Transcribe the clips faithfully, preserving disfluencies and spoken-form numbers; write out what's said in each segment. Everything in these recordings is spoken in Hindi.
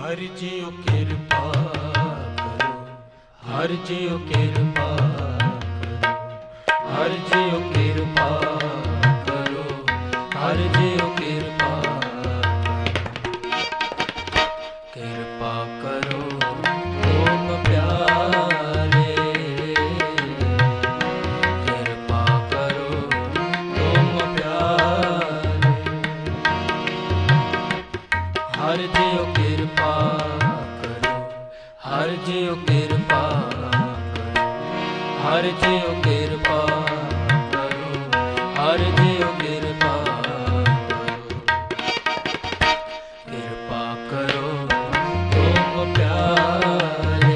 हर जियो कृपा करो, हर जियो कृपा करो, हर जियो कृपा करो, हर जियो कृपा कृपा करो तुम प्यारे, कृपा करो तुम प्यारे, हर जियो कृपा करो, हर जियो कृपा करो, हर जियो कृपा करो, हर जियो कृपा करो, कृपा करो तुम प्यारे,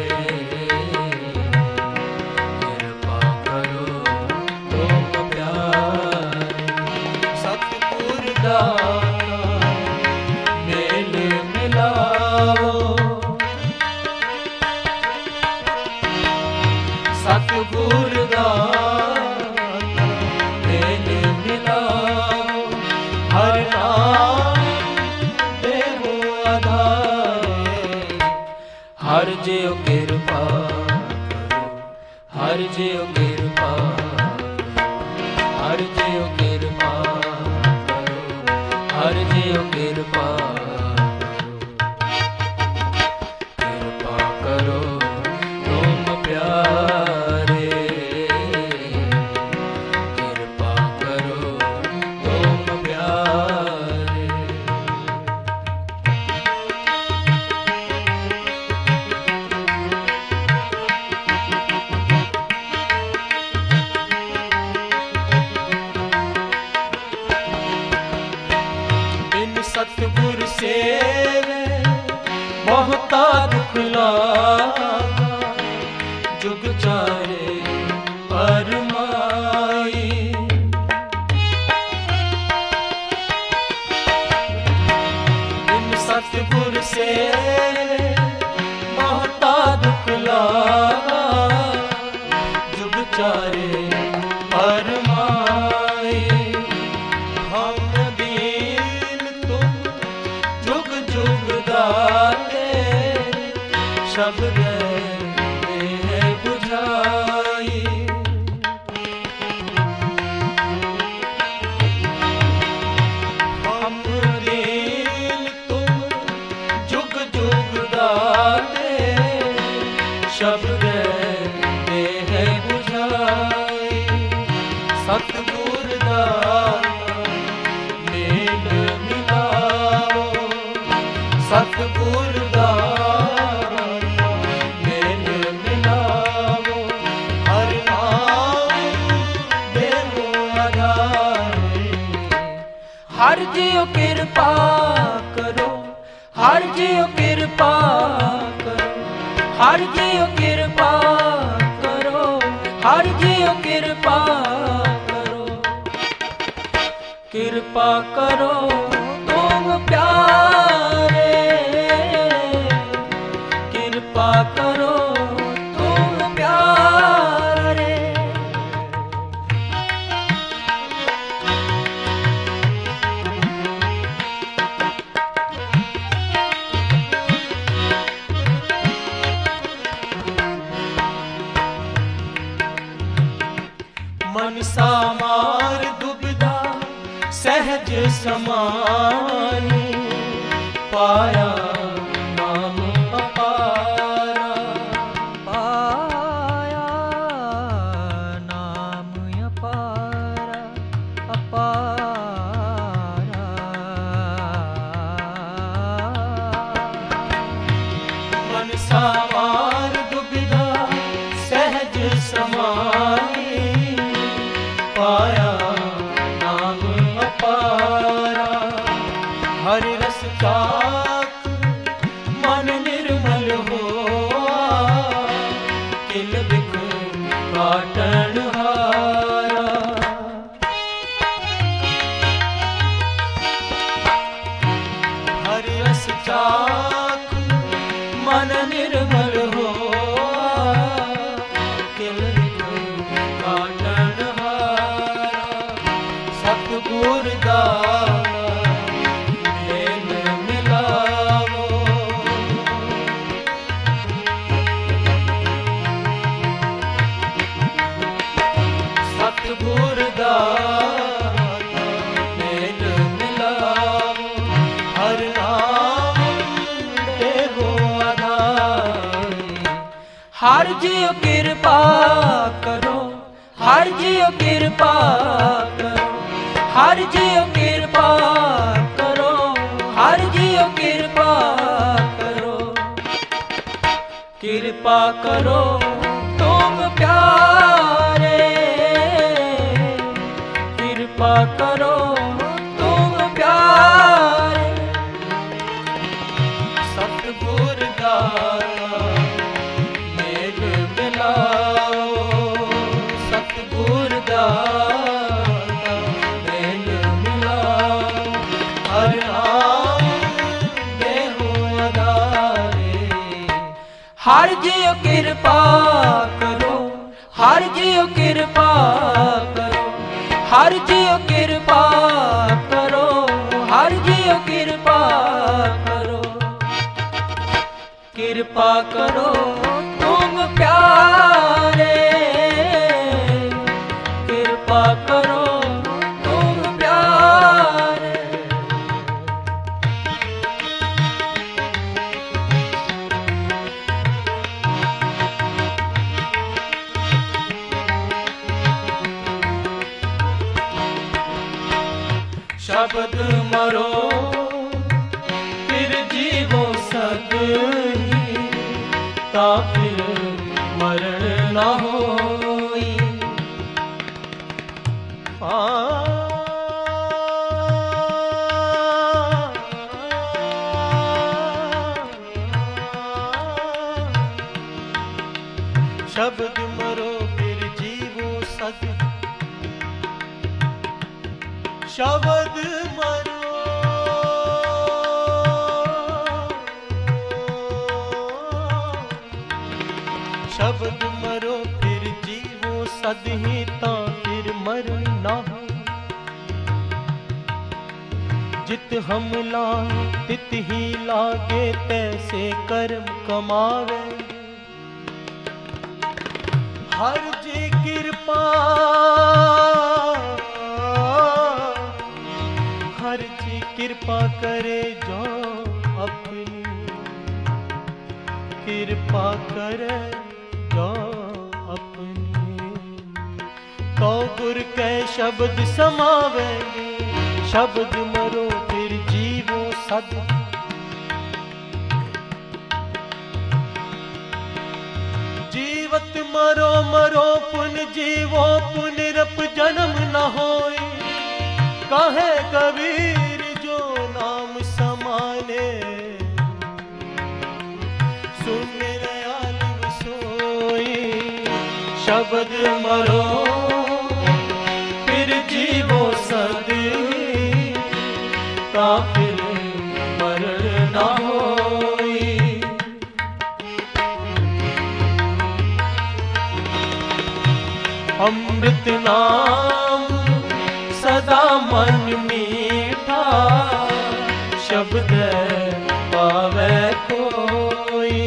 कृपा करो तुम प्यारे, सतगुर दाता मेल मिलाओ, सतगुर दाता मेल मिलाओ, हर नाम देवो आधार, हर जियो कृपा करो, हर जियो कृपा करो, हर जियो कृपा करो, हर जियो कृपा करो, कृपा करो तुम प्यारे, कृपा करो तुम प्यारे, बिन सतगुर सेवे बहुता दुख लागा, जुग चारे परमाई, बिन सतगुर सेवे बहुता दुख लागा, जुग चारे परमाई, हम दीन तुम जुग जुग दाते, शब्द देह बुझाई, हम दीन तुम जुग जुग दाते, शब्द देह बुझाई, सतगुर दाता मेल मिलाओ, सतगुर दाता मेल मिलाओ, हर नाम देवो आधार, हर जियो कृपा करो, हर जियो कृपा करो, हर जियो कृपा करो, हर जियो कृपा करो, कृपा करो तुम प्यारे, कृपा करो तुम प्यारे, मनसा मार दुविधा सहज समानी, पाया नाम अपारा, पाया नाम अपारा, अपारा, मनसा मार दुविधा सहज समानी, पाया नाम अपारा, हरि रस चाख मन निर्मल होआ, किल बिख काटन हारा, हरि रस चाख मन निर्मल होआ, किल बिख काटन हारा, सतगुर दाता मेल मिला, हर जियो कृपा करो, हर जियो कृपा करो, हर जियो कृपा करो, हर जियो कृपा करो, कृपा करो तुम प्यारे, कृपा करो तुम प्यारे। सतगुर दाता मेल मिलाओ, सतगुर दाता मेल मिलाओ, हर नाम देहु आधारे। हर जियो कृपा करो, हर जियो कृपा करो, हर जियो कृपा करो, हर जियो कृपा करो, कृपा करो तुम प्यारे, कृपा करो तुम प्यारे। शब्द मरो फिर जीवो सद ही, ता फिर मरण न होई। शब्द मरो फिर जीवो सद, शब्द मरो शब्द मरो फिर जीवो सद ही, ता फिर मरण ना हो। जित हम लाए तित ही लागे, तैसे कर्म कमावे। हर जी कृपा, हर जी कृपा करे जो अपनी, कृपा करे जो अपनी। तो गुर के शब्द समावेंगे, शब्द मरो फिर जीवो सद। जीवत मरो मरो पुन जीवो, पुनरप जन्म न होई। कहे कबीर जो नाम समाने, सुन रयाल सोई। शब्द मरो फिर जीवो सद, ता फिर मरण न होई। अमृत नाम सदा मन मीठा, शब्द पावे कोई।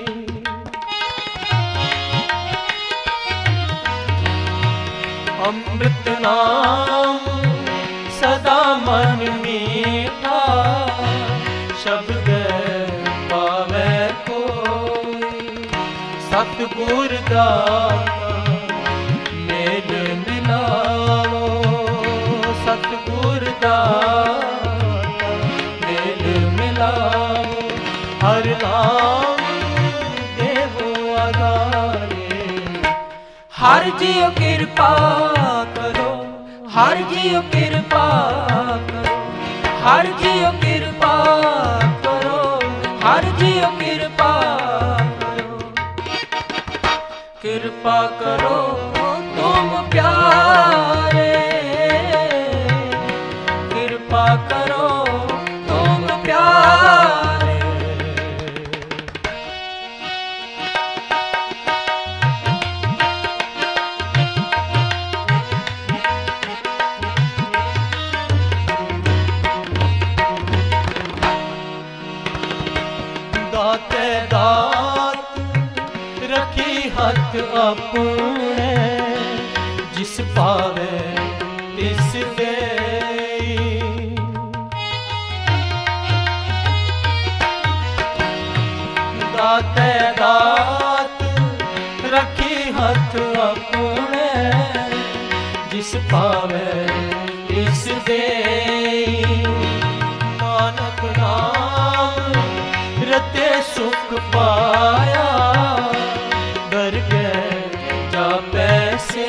अमृत नाम सदा मन मीठा, शब्द पावे कोई। सतगुर दाता मेल मिलाओ, सतगुर दाता मेल मिलाओ, हर नाम देहु आधारे। हर जियो कृपा करो, हर जियो कृपा करो, हर जियो कृपा करो, हर जियो कृपा करो, कृपा करो तुम प्यारे, कृपा करो तुम प्यारे। दाते दात रखी हथ अपने, जिस पावे तिस देई। दाते दात नाथ अपने, जिस पावे तिस देई। नानक नाम रते सुख पाया, डर गए जापै से।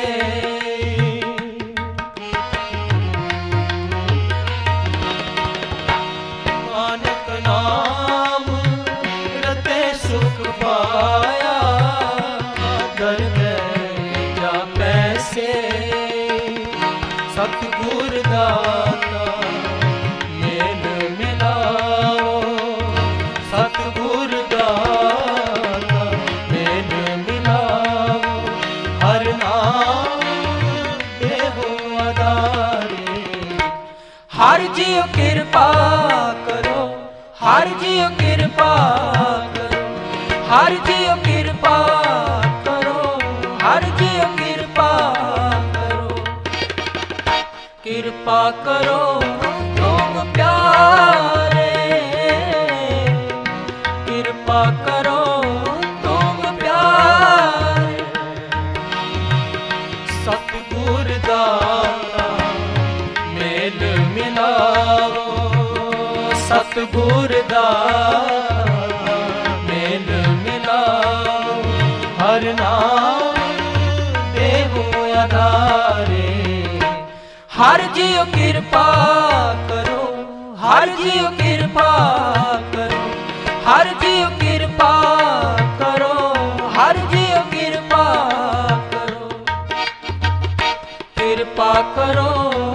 नानक नाम रते सुख पाया, डर गए जापै से। सतगुर दाता मेल मिलाओ, सतगुर दाता मेल मिलाओ। हर नाम देहो आधारे, हर जियो कृपा करो, हर जियो कृपा करो, हर जियो कृपा करो, हर जियो कृपा करो। कृपा करो तुम प्यारे, कृपा करो तुम प्यारे। सतगुर दाता मेल मिलाओ, सतगुर दाता मेल मिलाओ। हर नाम देहो आधारे, हर जियो कृपा करो, हर जियो कृपा करो, हर जियो कृपा करो, हर जियो कृपा करो। कृपा करो